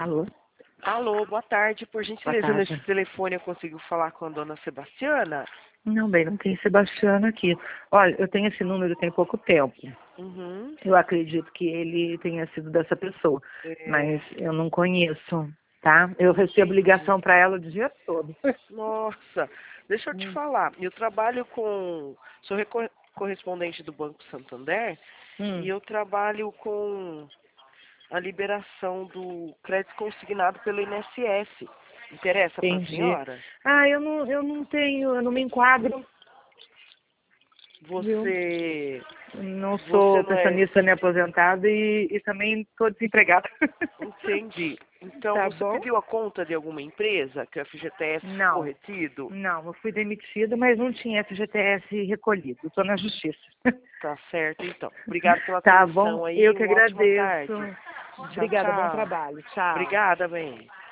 Alô? Alô, boa tarde. Por Boa gentileza, tarde. nesse telefone eu consigo falar com a dona Sebastiana? Não, bem, não tem Sebastiano aqui. Olha, eu tenho esse número tem pouco tempo. Uhum. Eu acredito que ele tenha sido dessa pessoa, mas eu não conheço, tá? Eu recebo ligação para ela o dia todo. Nossa, deixa eu te falar. Eu trabalho com... Sou correspondente do Banco Santander e eu trabalho com a liberação do crédito consignado pelo INSS. Interessa para a Entendi. senhora? Ah, eu não me enquadro, viu? Você... Não Você sou não é... pensionista nem aposentada e também estou desempregada. Entendi. Então, Tá você bom? pediu a conta de alguma empresa que o FGTS ficou Não, retido? não, eu fui demitida, mas não tinha FGTS recolhido. Estou na justiça. Tá certo, então. Obrigado pela Tá bom? atenção aí. Eu que Uma ótima agradeço. tarde. Tchau, Obrigada, bom tchau. trabalho. Tchau. Obrigada, bem.